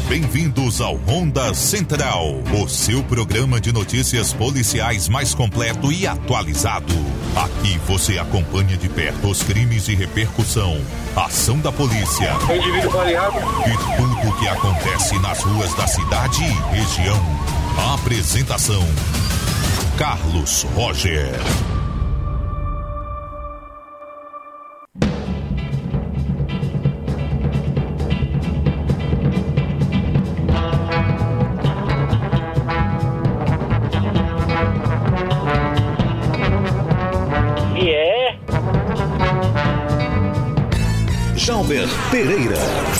Bem-vindos ao Ronda Central, o seu programa de notícias policiais mais completo e atualizado. Aqui você acompanha de perto os crimes de repercussão, ação da polícia e tudo o que acontece nas ruas da cidade e região. A apresentação: Carlos Roger. Jalber Pereira.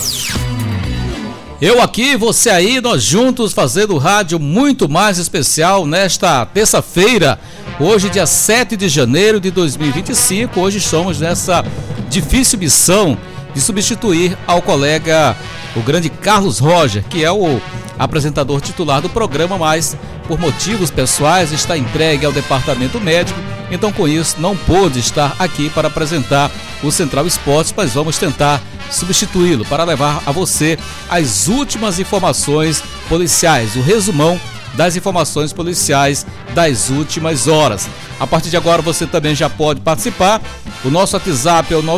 Eu aqui, você aí, nós juntos fazendo rádio muito mais especial nesta terça-feira, hoje dia 7 de janeiro de 2025, hoje estamos nessa difícil missão de substituir ao colega, o grande Carlos Roger, que é o apresentador titular do programa, mas por motivos pessoais está entregue ao departamento médico, então com isso não pôde estar aqui para apresentar o Central Esportes, mas vamos tentar substituí-lo para levar a você as últimas informações policiais, o resumão das informações policiais das últimas horas. A partir de agora você também já pode participar, o nosso WhatsApp é o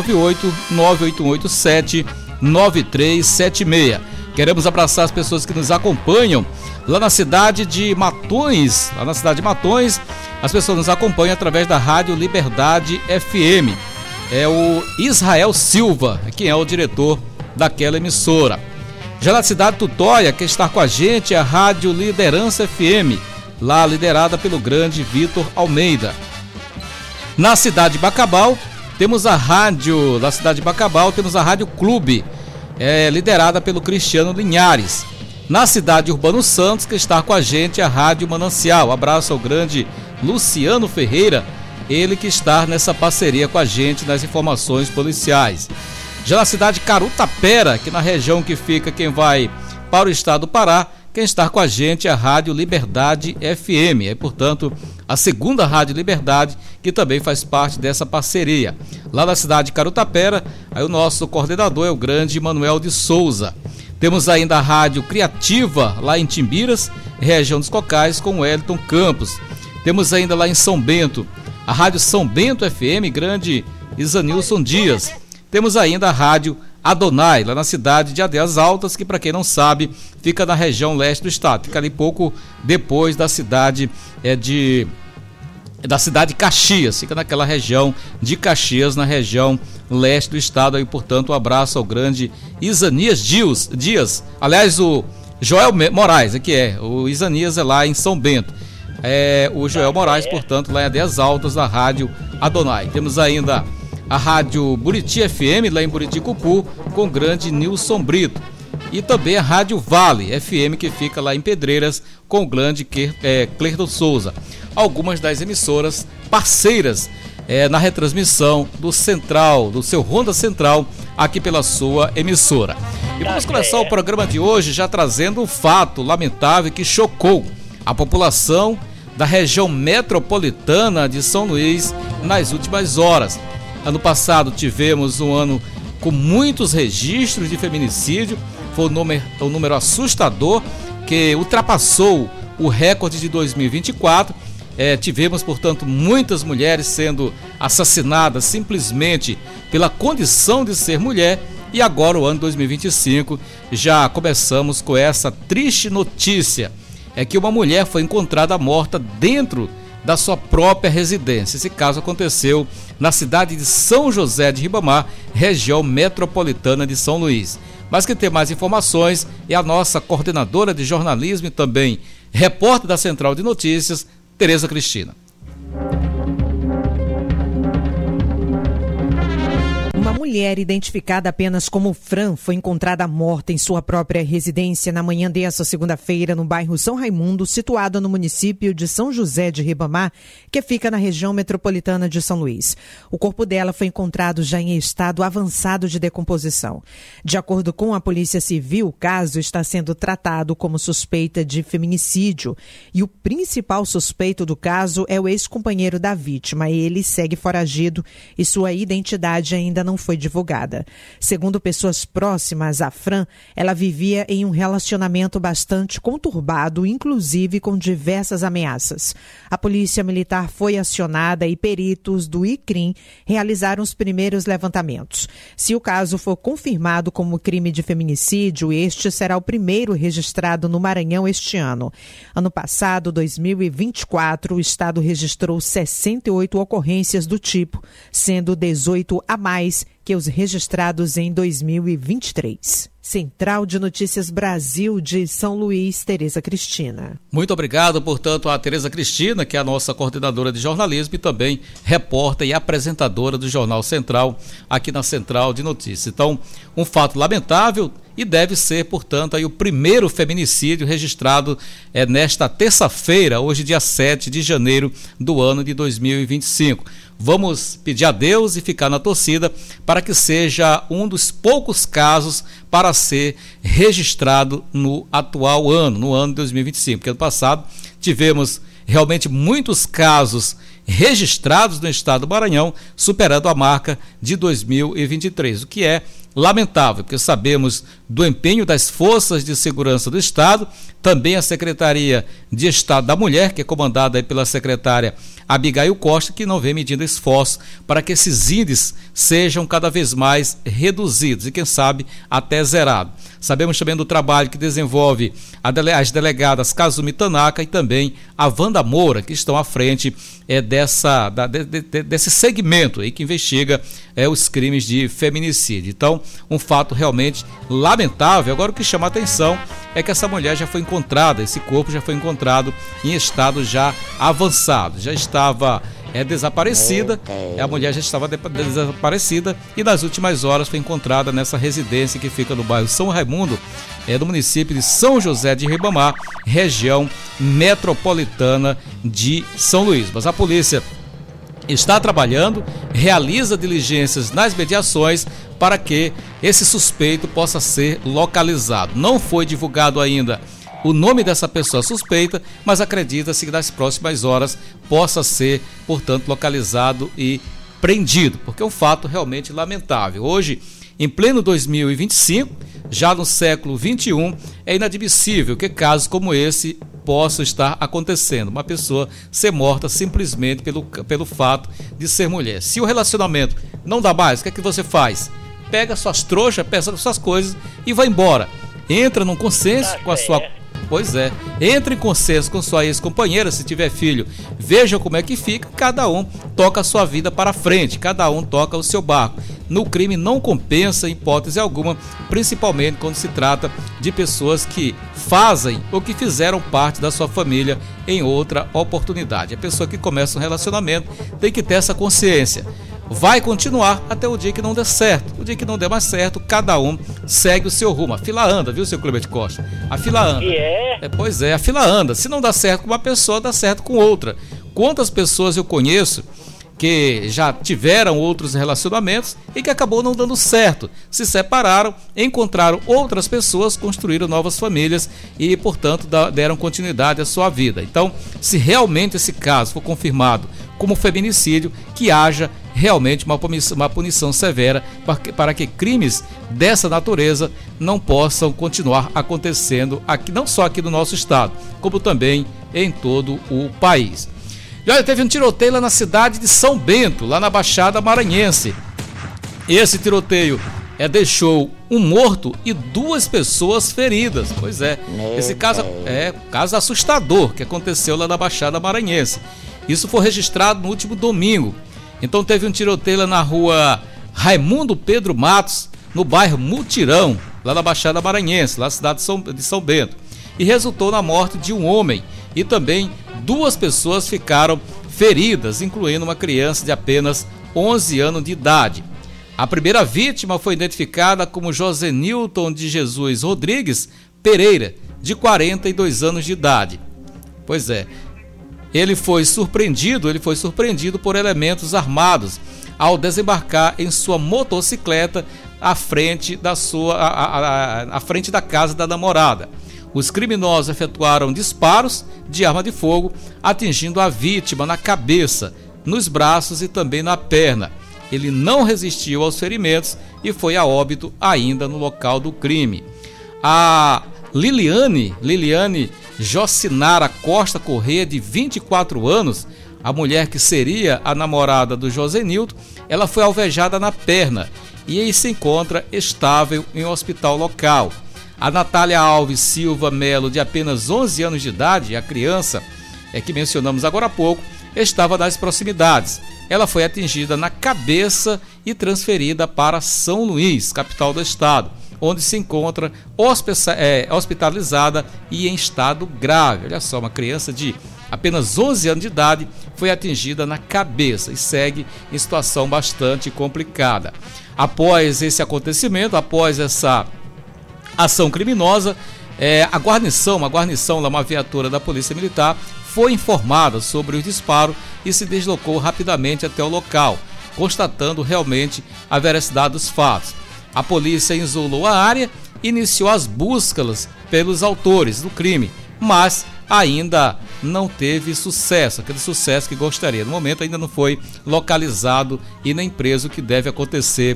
98-9187-9376. Queremos abraçar as pessoas que nos acompanham lá na cidade de Matões. As pessoas nos acompanham através da Rádio Liberdade FM. É o Israel Silva, quem é o diretor daquela emissora. Já na cidade de Tutóia, quem está com a gente é a Rádio Liderança FM, lá liderada pelo grande Vitor Almeida. Na cidade de Bacabal, temos a Rádio Clube, liderada pelo Cristiano Linhares. Na cidade de Urbano Santos, que está com a gente é a Rádio Manancial. Abraço ao grande Luciano Ferreira, ele que está nessa parceria com a gente nas informações policiais. Já na cidade de Carutapera, que na região que fica quem vai para o estado do Pará, quem está com a gente é a Rádio Liberdade FM, é portanto a segunda Rádio Liberdade que também faz parte dessa parceria. Lá na cidade de Carutapera, aí o nosso coordenador é o grande Manuel de Souza. Temos ainda a Rádio Criativa lá em Timbiras, região dos Cocais, com o Wellington Campos. Temos ainda lá em São Bento a Rádio São Bento FM, grande Isanilson Dias. Temos ainda a Rádio Adonai, lá na cidade de Aldeias Altas, que para quem não sabe, fica na região leste do estado. Fica ali pouco depois da cidade de Caxias, fica naquela região de Caxias, na região leste do estado. Aí, portanto, um abraço ao grande Isanias Dias. Aliás, o Joel Moraes, o Isanias é lá em São Bento. O Joel Moraes, portanto, lá em Aldeias Altas, da Rádio Adonai. Temos ainda a Rádio Buriti FM, lá em Buriticupu, com o grande Nilson Brito. E também a Rádio Vale FM, que fica lá em Pedreiras, com o grande Clerton Souza. Algumas das emissoras parceiras na retransmissão do Central, do seu Ronda Central, aqui pela sua emissora. E vamos começar o programa de hoje já trazendo um fato lamentável que chocou a população da região metropolitana de São Luís nas últimas horas. Ano passado tivemos um ano com muitos registros de feminicídio, foi um número assustador que ultrapassou o recorde de 2024. Tivemos, portanto, muitas mulheres sendo assassinadas simplesmente pela condição de ser mulher, e agora o ano 2025 já começamos com essa triste notícia. É que uma mulher foi encontrada morta dentro da sua própria residência. Esse caso aconteceu na cidade de São José de Ribamar, região metropolitana de São Luís. Mas quem tem mais informações é a nossa coordenadora de jornalismo e também repórter da Central de Notícias, Tereza Cristina. Uma mulher identificada apenas como Fran foi encontrada morta em sua própria residência na manhã desta segunda-feira no bairro São Raimundo, situado no município de São José de Ribamar, que fica na região metropolitana de São Luís. O corpo dela foi encontrado já em estado avançado de decomposição. De acordo com a Polícia Civil, o caso está sendo tratado como suspeita de feminicídio e o principal suspeito do caso é o ex-companheiro da vítima. Ele segue foragido e sua identidade ainda não foi Muito obrigado, portanto, a Tereza Cristina, que é a nossa coordenadora de jornalismo e também repórter e apresentadora do Jornal Central, aqui na Central de Notícias. Então, um fato lamentável e deve ser, portanto, aí o primeiro feminicídio registrado nesta terça-feira, hoje dia 7 de janeiro do ano de 2025. Vamos pedir a Deus e ficar na torcida para que seja um dos poucos casos para ser registrado no atual ano, no ano de 2025. Porque ano passado tivemos realmente muitos casos registrados no estado do Maranhão, superando a marca de 2023, o que é lamentável, porque sabemos do empenho das forças de segurança do estado, também a Secretaria de Estado da Mulher, que é comandada aí pela secretária Abigail Costa, que não vem medindo esforço para que esses índices sejam cada vez mais reduzidos e quem sabe até zerado. Sabemos também do trabalho que desenvolve as delegadas Kazumi Tanaka e também a Wanda Moura, que estão à frente desse segmento aí que investiga os crimes de feminicídio. Então, um fato realmente lamentável. Agora, o que chama a atenção é que essa mulher já foi encontrada, esse corpo já foi encontrado em estado já avançado, já estava desaparecida, a mulher já estava desaparecida e nas últimas horas foi encontrada nessa residência que fica no bairro São Raimundo, do município de São José de Ribamar, região metropolitana de São Luís. Mas a polícia está trabalhando, realiza diligências nas mediações para que esse suspeito possa ser localizado. Não foi divulgado ainda o nome dessa pessoa suspeita, mas acredita-se que nas próximas horas possa ser, portanto, localizado e prendido, porque é um fato realmente lamentável. Hoje, em pleno 2025, já no século XXI, é inadmissível que casos como esse possam estar acontecendo. Uma pessoa ser morta simplesmente pelo fato de ser mulher. Se o relacionamento não dá mais, o que é que você faz? Pega suas trouxas, pega suas coisas e vai embora. Entra num consenso com a sua... Pois é, entre em consenso com sua ex-companheira, se tiver filho, veja como é que fica, cada um toca a sua vida para frente, cada um toca o seu barco. No crime não compensa em hipótese alguma, principalmente quando se trata de pessoas que fazem ou que fizeram parte da sua família em outra oportunidade. A pessoa que começa um relacionamento tem que ter essa consciência. Vai continuar até o dia que não der certo. O dia que não der mais certo, cada um segue o seu rumo. A fila anda, viu, seu Clemente Costa? A fila anda. Pois é, a fila anda. Se não dá certo com uma pessoa, dá certo com outra. Quantas pessoas eu conheço que já tiveram outros relacionamentos e que acabou não dando certo, se separaram, encontraram outras pessoas, construíram novas famílias e, portanto, deram continuidade à sua vida. Então, se realmente esse caso for confirmado como feminicídio, que haja realmente uma punição severa para que crimes dessa natureza não possam continuar acontecendo aqui, não só aqui no nosso estado, como também em todo o país. E olha, teve um tiroteio lá na cidade de São Bento, lá na Baixada Maranhense. Esse tiroteio deixou um morto e 2 pessoas feridas. Pois é, esse caso é um caso assustador que aconteceu lá na Baixada Maranhense. Isso foi registrado no último domingo. Então teve um tiroteio lá na rua Raimundo Pedro Matos, no bairro Mutirão, lá na Baixada Maranhense, lá na cidade de São Bento. E resultou na morte de um homem e também 2 pessoas ficaram feridas, incluindo uma criança de apenas 11 anos de idade. A primeira vítima foi identificada como Josenilton de Jesus Rodrigues Pereira, de 42 anos de idade. Pois é, ele foi surpreendido por elementos armados ao desembarcar em sua motocicleta à frente da casa da namorada. Os criminosos efetuaram disparos de arma de fogo, atingindo a vítima na cabeça, nos braços e também na perna. ele não resistiu aos ferimentos e foi a óbito ainda no local do crime. A Liliane Jocinara Costa Corrêa, de 24 anos, a mulher que seria a namorada do Josenilton, ela foi alvejada na perna e aí se encontra estável em um hospital local. A Natália Alves Silva Melo, de apenas 11 anos de idade, a criança que mencionamos agora há pouco, estava nas proximidades. Ela foi atingida na cabeça e transferida para São Luís, capital do estado, onde se encontra hospitalizada e em estado grave. Olha só, uma criança de apenas 11 anos de idade foi atingida na cabeça e segue em situação bastante complicada. Após esse acontecimento, após essa ação criminosa, uma guarnição lá, uma viatura da Polícia Militar, foi informada sobre o disparo e se deslocou rapidamente até o local, constatando realmente a veracidade dos fatos. A polícia isolou a área e iniciou as buscas pelos autores do crime, mas ainda não teve sucesso, aquele sucesso que gostaria. No momento ainda não foi localizado e nem preso, o que deve acontecer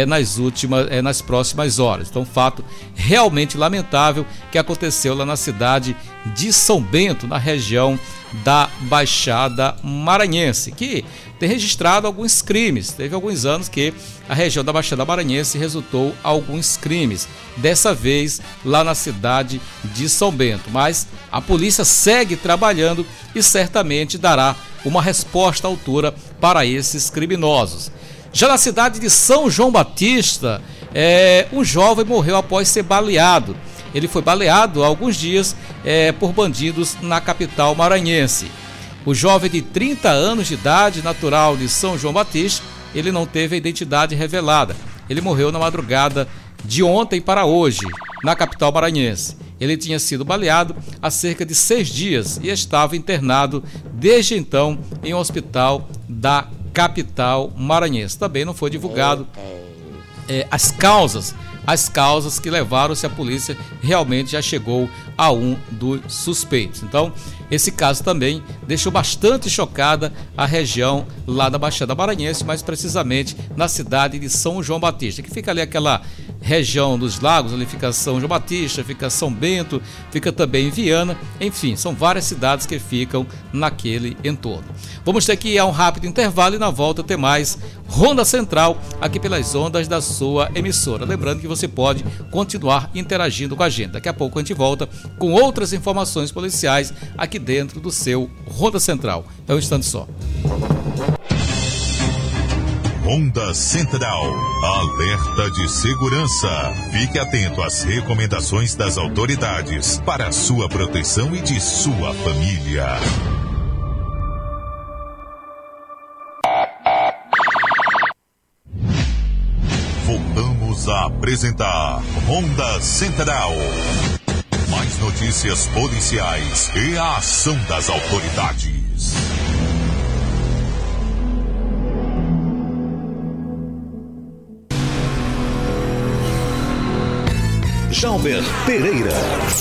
nas próximas horas. Então, fato realmente lamentável que aconteceu lá na cidade de São Bento, na região da Baixada Maranhense, que tem registrado alguns crimes. Teve alguns anos que a região da Baixada Maranhense resultou alguns crimes, dessa vez lá na cidade de São Bento. Mas a polícia segue trabalhando e certamente dará uma resposta à altura para esses criminosos. Já na cidade de São João Batista, um jovem morreu após ser baleado. Ele foi baleado há alguns dias por bandidos na capital maranhense. O jovem de 30 anos de idade, natural de São João Batista, ele não teve a identidade revelada. Ele morreu na madrugada de ontem para hoje, na capital maranhense. Ele tinha sido baleado há cerca de 6 dias e estava internado desde então em um hospital da capital maranhense. Também não foi divulgado as causas que levaram, se a polícia realmente já chegou a um dos suspeitos. Então, esse caso também deixou bastante chocada a região lá da Baixada Maranhense, mais precisamente na cidade de São João Batista, que fica ali aquela região dos lagos, ali fica São João Batista, fica São Bento, fica também Viana, enfim, são várias cidades que ficam naquele entorno. Vamos ter que ir a um rápido intervalo e na volta ter mais Ronda Central aqui pelas ondas da sua emissora. Lembrando que você pode continuar interagindo com a gente. Daqui a pouco a gente volta com outras informações policiais aqui dentro do seu Ronda Central. É um instante só. Ronda Central, alerta de segurança. Fique atento às recomendações das autoridades para a sua proteção e de sua família. Voltamos a apresentar Ronda Central. Mais notícias policiais e a ação das autoridades. Jalber Pereira.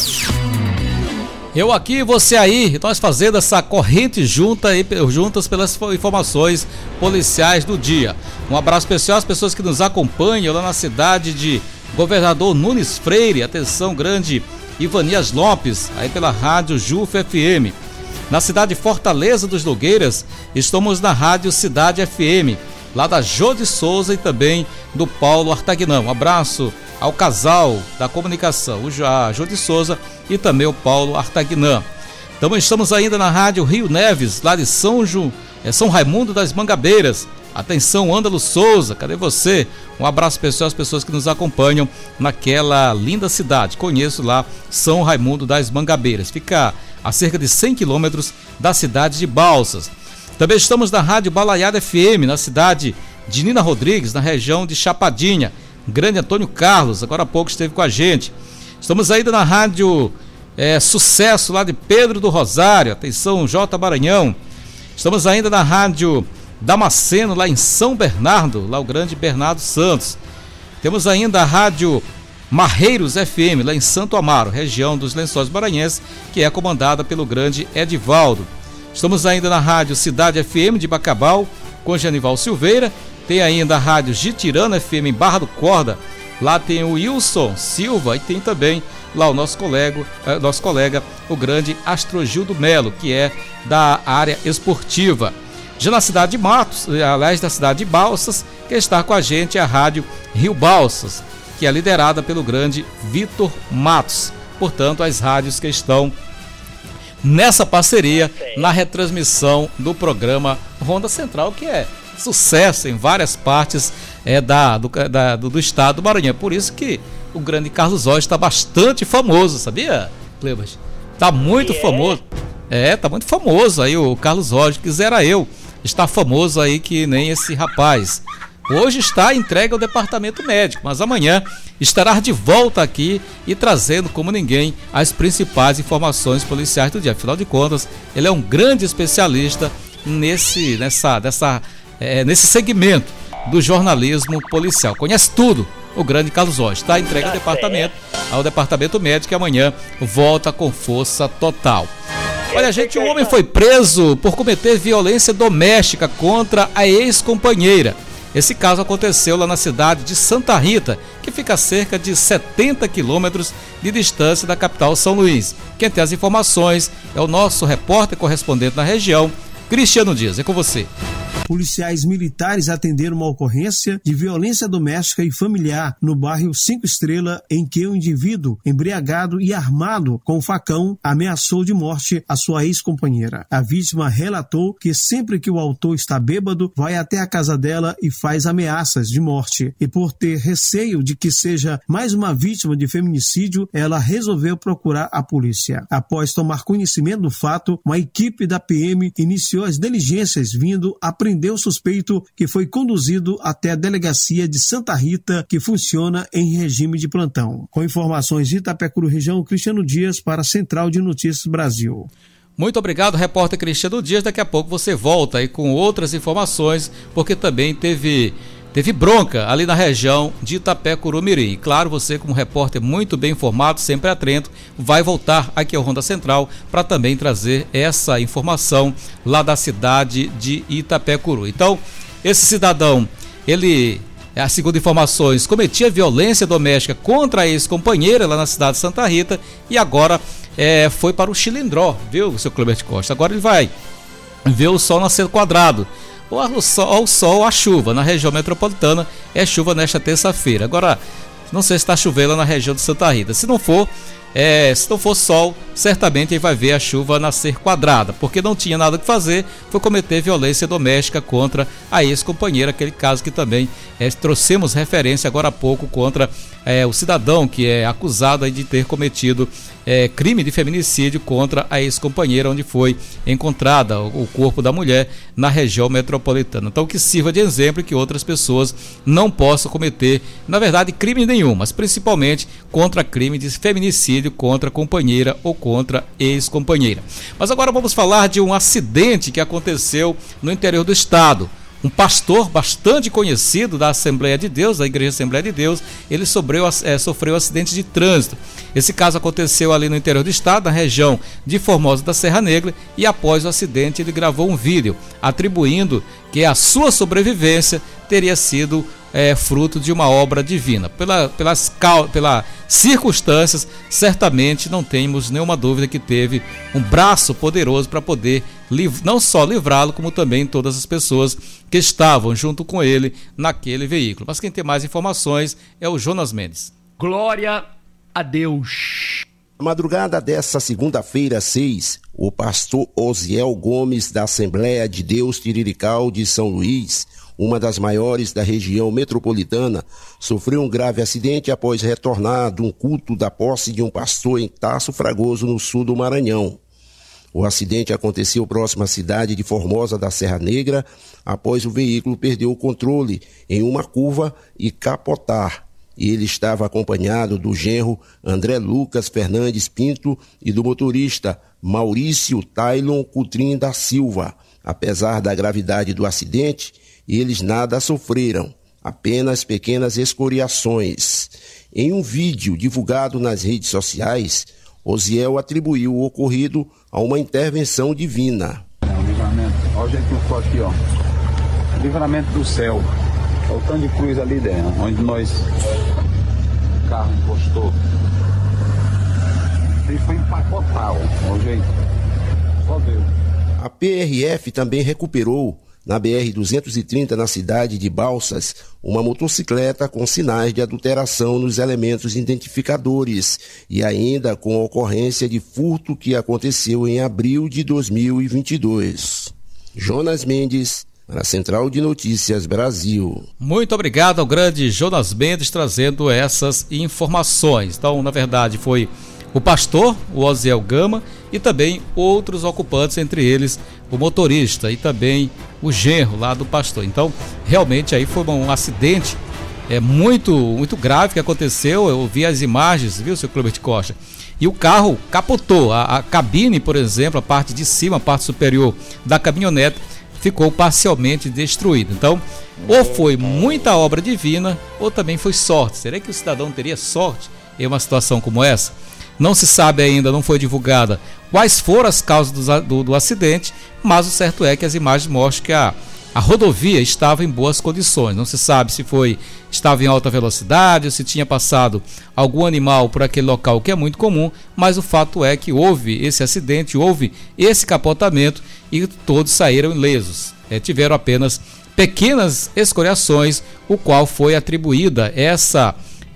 Eu aqui, você aí, nós fazendo essa corrente juntas pelas informações policiais do dia. Um abraço especial às pessoas que nos acompanham lá na cidade de Governador Nunes Freire. Atenção grande, Ivanias Lopes, aí pela rádio Juf FM. Na cidade de Fortaleza dos Nogueiras, estamos na rádio Cidade FM, lá da Jô de Souza e também do Paulo Artagnão. Um abraço ao casal da comunicação, a Jô de Souza e também o Paulo Artagnão. Também estamos ainda na rádio Rio Neves, lá de São Raimundo das Mangabeiras. Atenção, Ândalo Souza, cadê você? Um abraço especial às pessoas que nos acompanham naquela linda cidade. Conheço lá São Raimundo das Mangabeiras. Fica a cerca de 100 quilômetros da cidade de Balsas. Também estamos na rádio Balaiada FM, na cidade de Nina Rodrigues, na região de Chapadinha. Grande Antônio Carlos, agora há pouco esteve com a gente. Estamos ainda na rádio Sucesso, lá de Pedro do Rosário. Atenção, J. Maranhão. Estamos ainda na rádio Damasceno, lá em São Bernardo, lá o grande Bernardo Santos. Temos ainda a rádio Marreiros FM, lá em Santo Amaro, região dos Lençóis Maranhenses, que é comandada pelo grande Edivaldo. Estamos ainda na rádio Cidade FM de Bacabal, com Genival Silveira. Tem ainda a Rádio Gitirana FM em Barra do Corda. Lá tem o Wilson Silva e tem também lá o nosso colega, o grande Astrogildo Melo, que é da área esportiva. Já na cidade de Matos, aliás, da cidade de Balsas, que está com a gente é a Rádio Rio Balsas, que é liderada pelo grande Vitor Matos. Portanto, as rádios que estão nessa parceria na retransmissão do programa Ronda Central, que é sucesso em várias partes do estado do Maranhão. Por isso que o grande Carlos Jorge está bastante famoso, sabia, Clebas? Está muito famoso. Está muito famoso aí o Carlos Jorge, quisera eu estar famoso aí que nem esse rapaz. Hoje está entregue ao departamento médico, mas amanhã estará de volta aqui e trazendo como ninguém as principais informações policiais do dia. Afinal de contas, ele é um grande especialista nesse segmento do jornalismo policial. Conhece tudo, o grande Carlos Jorge. Está entregue ao departamento médico e amanhã volta com força total. Olha, gente, um homem foi preso por cometer violência doméstica contra a ex-companheira. Esse caso aconteceu lá na cidade de Santa Rita, que fica a cerca de 70 quilômetros de distância da capital São Luís. Quem tem as informações é o nosso repórter correspondente na região, Cristiano Dias. É com você. Policiais militares atenderam uma ocorrência de violência doméstica e familiar no bairro 5 Estrela, em que um indivíduo embriagado e armado com um facão ameaçou de morte a sua ex-companheira. A vítima relatou que sempre que o autor está bêbado, vai até a casa dela e faz ameaças de morte. E por ter receio de que seja mais uma vítima de feminicídio, ela resolveu procurar a polícia. Após tomar conhecimento do fato, uma equipe da PM iniciou as diligências vindo aprender o suspeito, que foi conduzido até a delegacia de Santa Rita, que funciona em regime de plantão. Com informações de Itapecuru região, Cristiano Dias para a Central de Notícias Brasil. Muito obrigado, repórter Cristiano Dias. Daqui a pouco você volta aí com outras informações, porque também teve bronca ali na região de Itapecuru-Mirim. Claro, você como repórter muito bem informado, sempre atento, vai voltar aqui ao Ronda Central para também trazer essa informação lá da cidade de Itapecuru. Então, esse cidadão, ele, segundo informações, cometia violência doméstica contra a ex-companheira lá na cidade de Santa Rita e agora foi para o Chilindró, viu, seu Cleber Costa? Agora ele vai ver o sol nascer quadrado. Ou o sol, a chuva. Na região metropolitana é chuva nesta terça-feira. Agora, não sei se está chovendo na região de Santa Rita. Se não for sol, certamente ele vai ver a chuva nascer quadrada, porque não tinha nada que fazer, foi cometer violência doméstica contra a ex-companheira, aquele caso que também trouxemos referência agora há pouco contra o cidadão que é acusado aí de ter cometido crime de feminicídio contra a ex-companheira, onde foi encontrada o corpo da mulher na região metropolitana. Então, que sirva de exemplo e que outras pessoas não possam cometer, na verdade, crime nenhum, mas principalmente contra crime de feminicídio contra companheira ou contra ex-companheira. Mas agora vamos falar de um acidente que aconteceu no interior do estado. Um pastor bastante conhecido da Assembleia de Deus, da Igreja Assembleia de Deus, ele sofreu acidente de trânsito. Esse caso aconteceu ali no interior do estado, na região de Formosa da Serra Negra, e após o acidente ele gravou um vídeo atribuindo que a sua sobrevivência teria sido fruto de uma obra divina. Pelas circunstâncias, certamente não temos nenhuma dúvida que teve um braço poderoso para poder não só livrá-lo, como também todas as pessoas que estavam junto com ele naquele veículo. Mas quem tem mais informações é o Jonas Mendes. Glória a Deus. Na madrugada desta segunda-feira 6, o pastor Osiel Gomes, da Assembleia de Deus Tirirical de São Luís, uma das maiores da região metropolitana, sofreu um grave acidente após retornar de um culto da posse de um pastor em Tasso Fragoso, no sul do Maranhão. O acidente aconteceu próximo à cidade de Formosa da Serra Negra, após o veículo perder o controle em uma curva e capotar. Ele estava acompanhado do genro André Lucas Fernandes Pinto e do motorista Maurício Tailon Cutrim da Silva. Apesar da gravidade do acidente, eles nada sofreram, apenas pequenas escoriações. Em um vídeo divulgado nas redes sociais, Osiel atribuiu o ocorrido a uma intervenção divina. Livramento, olha o jeito que eu estou aqui, ó. Livramento do céu. É o tanto de cruz ali dentro, onde o carro encostou. E foi empacotar, o jeito. Só Deus. A PRF também recuperou, na BR-230, na cidade de Balsas, uma motocicleta com sinais de adulteração nos elementos identificadores e ainda com ocorrência de furto que aconteceu em abril de 2022. Jonas Mendes, para a Central de Notícias Brasil. Muito obrigado ao grande Jonas Mendes trazendo essas informações. Então, na verdade, foi o pastor, o Osiel Gama, e também outros ocupantes, entre eles o motorista e também o genro lá do pastor. Então, realmente aí foi um acidente muito grave que aconteceu. Eu vi as imagens, viu, seu Cleber de Costa? E o carro capotou. A cabine, por exemplo, a parte de cima, a parte superior da caminhonete, ficou parcialmente destruída. Então, ou foi muita obra divina, ou também foi sorte. Será que o cidadão teria sorte em uma situação como essa? Não se sabe ainda, não foi divulgada quais foram as causas do acidente, mas o certo é que as imagens mostram que a rodovia estava em boas condições. Não se sabe se estava em alta velocidade ou se tinha passado algum animal por aquele local, que é muito comum, mas o fato é que houve esse acidente, houve esse capotamento e todos saíram ilesos. Tiveram apenas pequenas escoriações, o qual foi atribuída essa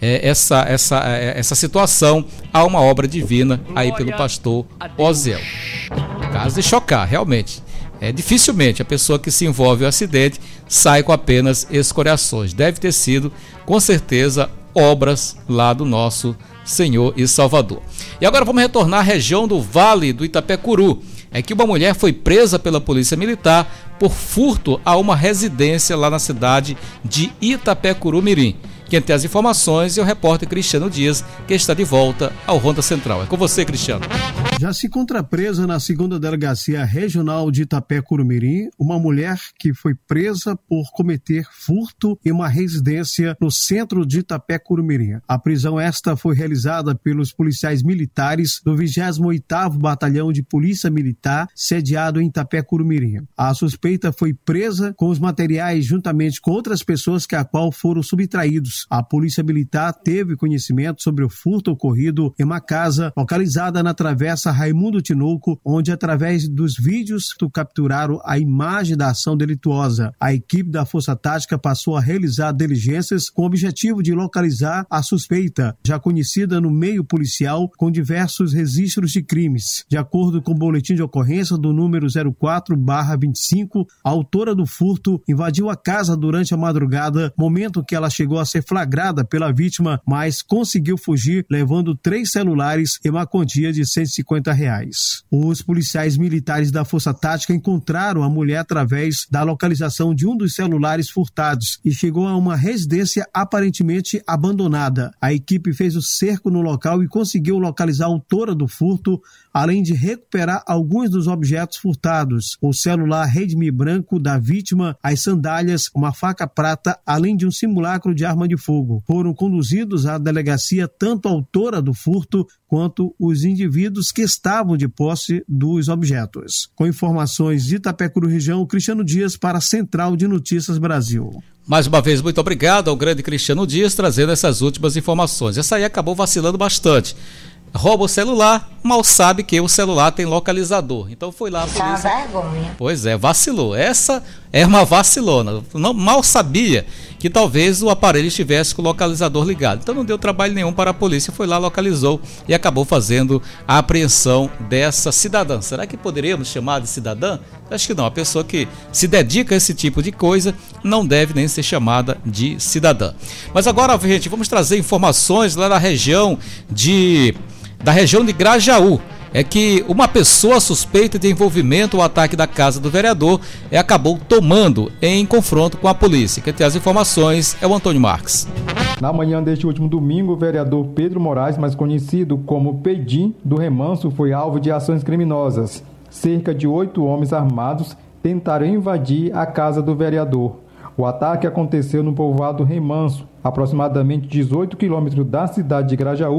situação a uma obra divina aí pelo pastor Osiel. Caso de chocar, realmente. Dificilmente a pessoa que se envolve no acidente sai com apenas escoriações. Deve ter sido, com certeza, obras lá do nosso Senhor e Salvador. E agora vamos retornar à região do Vale do Itapecuru. É que uma mulher foi presa pela Polícia Militar por furto a uma residência lá na cidade de Itapecuru-Mirim. Quem tem as informações é o repórter Cristiano Dias, que está de volta ao Ronda Central. É com você, Cristiano. Já se encontra presa na 2ª Delegacia Regional de Itapecuru-Mirim uma mulher que foi presa por cometer furto em uma residência no centro de Itapecuru-Mirim. A prisão esta foi realizada pelos policiais militares do 28º Batalhão de Polícia Militar, sediado em Itapecuru-Mirim. A suspeita foi presa com os materiais juntamente com outras pessoas que a qual foram subtraídos. A Polícia Militar teve conhecimento sobre o furto ocorrido em uma casa localizada na Travessa Raimundo Tinoco, onde através dos vídeos capturaram a imagem da ação delituosa. A equipe da Força Tática passou a realizar diligências com o objetivo de localizar a suspeita, já conhecida no meio policial com diversos registros de crimes. De acordo com o boletim de ocorrência do número 04/25, a autora do furto invadiu a casa durante a madrugada, momento que ela chegou a ser flagrada pela vítima, mas conseguiu fugir levando 3 celulares e uma quantia de R$150. Os policiais militares da Força Tática encontraram a mulher através da localização de um dos celulares furtados e chegou a uma residência aparentemente abandonada. A equipe fez o cerco no local e conseguiu localizar a autora do furto, além de recuperar alguns dos objetos furtados: o celular Redmi branco da vítima, as sandálias, uma faca prata, além de um simulacro de arma de fogo. Foram conduzidos à delegacia tanto a autora do furto quanto os indivíduos que estavam de posse dos objetos. Com informações de Itapecuru região, Cristiano Dias para a Central de Notícias Brasil. Mais uma vez, muito obrigado ao grande Cristiano Dias trazendo essas últimas informações. Essa aí acabou vacilando bastante. Rouba o celular, mal sabe que o celular tem localizador. Então foi lá a polícia. Vergonha. Pois é, vacilou. Essa é uma vacilona. Mal sabia que talvez o aparelho estivesse com o localizador ligado. Então não deu trabalho nenhum para a polícia. Foi lá, localizou e acabou fazendo a apreensão dessa cidadã. Será que poderíamos chamar de cidadã? Acho que não. A pessoa que se dedica a esse tipo de coisa não deve nem ser chamada de cidadã. Mas agora, gente, vamos trazer informações lá da região de Grajaú. É que uma pessoa suspeita de envolvimento ao ataque da casa do vereador acabou tomando em confronto com a polícia. Quem tem as informações é o Antônio Marques. Na manhã deste último domingo, o vereador Pedro Moraes, mais conhecido como Pedim do Remanso, foi alvo de ações criminosas. Cerca de 8 homens armados tentaram invadir a casa do vereador. O ataque aconteceu no povoado Remanso, aproximadamente 18 quilômetros da cidade de Grajaú,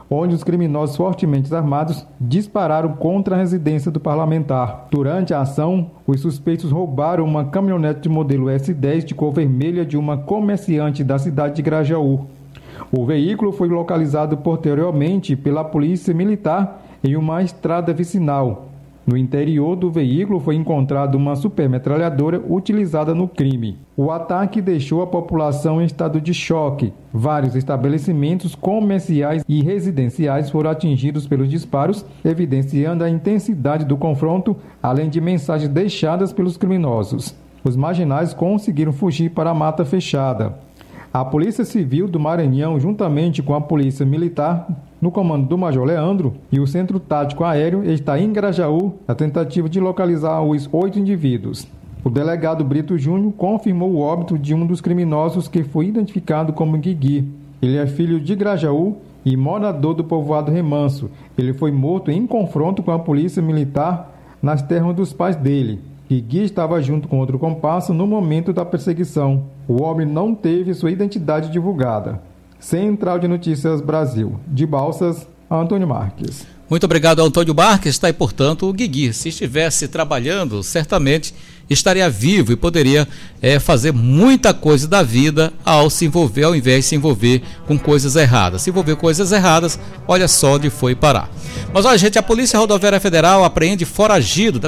onde os criminosos fortemente armados dispararam contra a residência do parlamentar. Durante a ação, os suspeitos roubaram uma caminhonete modelo S10 de cor vermelha de uma comerciante da cidade de Grajaú. O veículo foi localizado posteriormente pela Polícia Militar em uma estrada vicinal. No interior do veículo foi encontrada uma supermetralhadora utilizada no crime. O ataque deixou a população em estado de choque. Vários estabelecimentos comerciais e residenciais foram atingidos pelos disparos, evidenciando a intensidade do confronto, além de mensagens deixadas pelos criminosos. Os marginais conseguiram fugir para a mata fechada. A Polícia Civil do Maranhão, juntamente com a Polícia Militar, no comando do Major Leandro, e o Centro Tático Aéreo, está em Grajaú na tentativa de localizar os 8 indivíduos. O delegado Brito Júnior confirmou o óbito de um dos criminosos que foi identificado como Guigui. Ele é filho de Grajaú e morador do povoado Remanso. Ele foi morto em confronto com a Polícia Militar nas terras dos pais dele. Guigui estava junto com outro comparsa no momento da perseguição. O homem não teve sua identidade divulgada. Central de Notícias Brasil. De Balsas, Antônio Marques. Muito obrigado, Antônio Marques. Está aí, portanto, o Guigui. Se estivesse trabalhando, certamente estaria vivo e poderia fazer muita coisa da vida ao se envolver, ao invés de se envolver com coisas erradas. Se envolver com coisas erradas, olha só onde foi parar. Mas olha, gente, a Polícia Rodoviária Federal prende foragido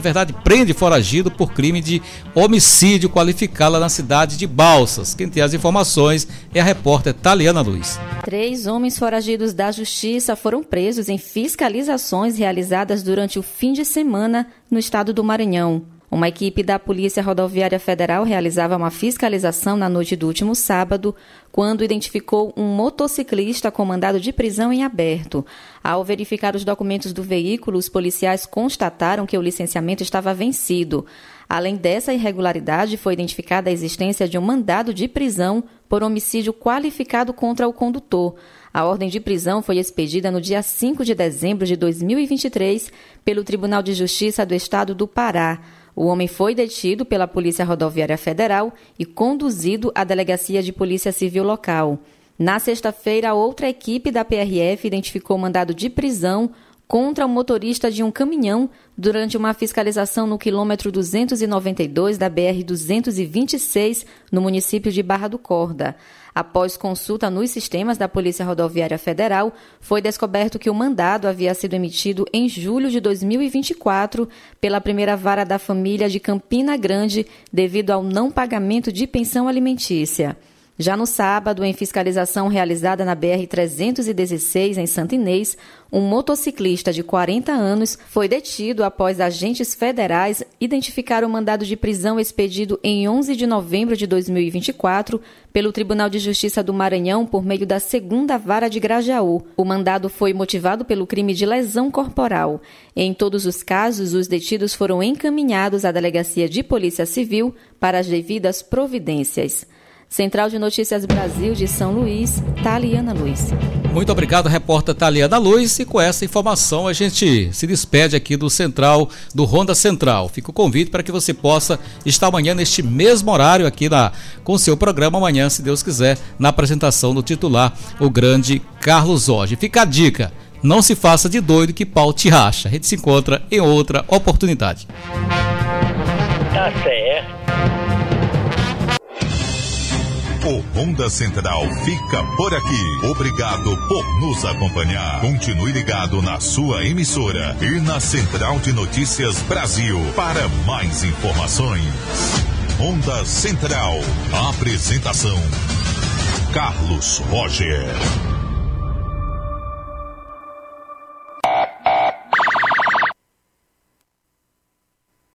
por crime de homicídio qualificado lá na cidade de Balsas. Quem tem as informações é a repórter Taliana Luiz. 3 homens foragidos da Justiça foram presos em fiscalizações realizadas durante o fim de semana no estado do Maranhão. Uma equipe da Polícia Rodoviária Federal realizava uma fiscalização na noite do último sábado, quando identificou um motociclista com mandado de prisão em aberto. Ao verificar os documentos do veículo, os policiais constataram que o licenciamento estava vencido. Além dessa irregularidade, foi identificada a existência de um mandado de prisão por homicídio qualificado contra o condutor. A ordem de prisão foi expedida no dia 5 de dezembro de 2023 pelo Tribunal de Justiça do Estado do Pará. O homem foi detido pela Polícia Rodoviária Federal e conduzido à Delegacia de Polícia Civil local. Na sexta-feira, outra equipe da PRF identificou mandado de prisão contra o motorista de um caminhão durante uma fiscalização no quilômetro 292 da BR-226, no município de Barra do Corda. Após consulta nos sistemas da Polícia Rodoviária Federal, foi descoberto que o mandado havia sido emitido em julho de 2024 pela primeira vara da família de Campina Grande devido ao não pagamento de pensão alimentícia. Já no sábado, em fiscalização realizada na BR-316, em Santo Inês, um motociclista de 40 anos foi detido após agentes federais identificar o mandado de prisão expedido em 11 de novembro de 2024 pelo Tribunal de Justiça do Maranhão por meio da 2ª Vara de Grajaú. O mandado foi motivado pelo crime de lesão corporal. Em todos os casos, os detidos foram encaminhados à Delegacia de Polícia Civil para as devidas providências. Central de Notícias Brasil de São Luís, Taliana Luiz. Muito obrigado, repórter Taliana Luiz. E com essa informação a gente se despede aqui do Ronda Central. Fica o convite para que você possa estar amanhã neste mesmo horário aqui com o seu programa amanhã, se Deus quiser, na apresentação do titular, o grande Carlos Jorge. Fica a dica, não se faça de doido que pau te racha. A gente se encontra em outra oportunidade. Tá certo. O Ronda Central fica por aqui. Obrigado por nos acompanhar. Continue ligado na sua emissora e na Central de Notícias Brasil para mais informações. Ronda Central. Apresentação: Carlos Roger.